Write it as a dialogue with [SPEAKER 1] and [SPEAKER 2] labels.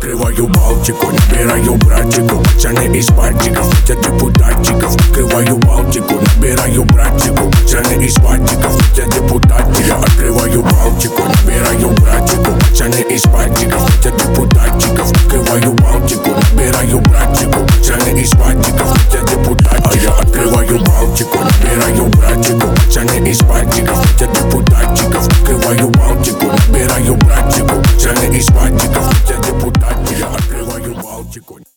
[SPEAKER 1] открываю Балтику, набираю братчиков, пацаны из пальчиков, хотят депутатчиков. Открываю Балтику, набираю братчиков, пацаны из пальчиков, хотят депутатчиков. Я открываю Балтику, набираю братчиков, пацаны из пальчиков, хотят депутатчиков. Открываю Балтику, набираю братчиков, пацаны из пальчиков, хотят депутатчиков. Я открываю Балтику, набираю братчиков, пацаны из пальчиков, хотят депутатчиков. Открываю Балтику, набираю братчиков, пацаны из пальчиков, хотят депутатчиков. Я открываю Балтику.